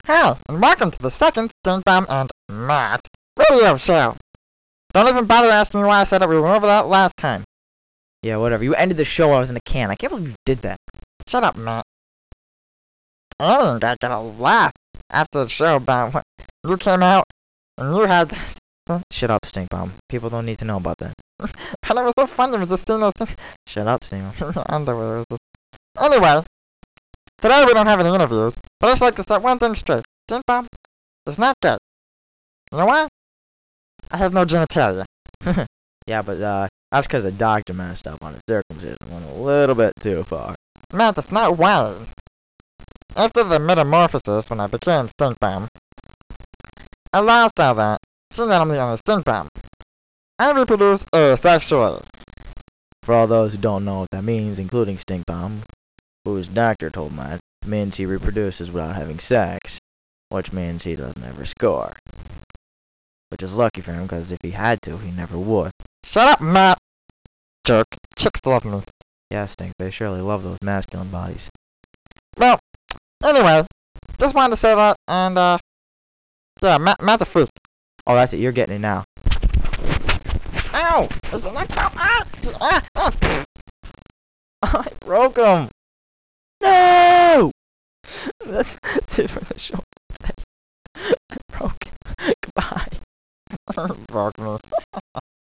Hi, and welcome to the second Stink Bomb and Matt radio show. Don't even bother asking me why I said it. We went over that last time. Yeah, whatever. You ended the show while I was in a can. I can't believe you did that. Shut up, Matt. Alien got a laugh after the show about when you came out and you had Shut up, Stink Bomb. People don't need to know about that. and it was so funny with just seeing those Shut up, Stink Bomb. underwear. It was just... Anyway, today we don't have any interviews, but I'd just like to set one thing straight. Stink Bomb is not gay. You know why? I have no genitalia. Yeah, but that's because the doctor messed up on his circumcision. Went a little bit too far. Matt, that's not why. After the metamorphosis, when I became Stink Bomb, I lost all that. Seeing that I'm the only Stink Bomb. I reproduce asexually. For all those who don't know what that means, including Stink Bomb, whose doctor told Matt, means he reproduces without having sex, which means he doesn't ever score. Which is lucky for him, because if he had to, he never would. Shut up, Matt! Jerk. Chicks love me. Yeah, Stink, they surely love those masculine bodies. Well, anyway, just wanted to say that, and, yeah, Matt the freak. Oh, that's it. You're getting it now. Ow! Is it not I broke him! No! That's it for the show. I broke it. Goodbye. broke me.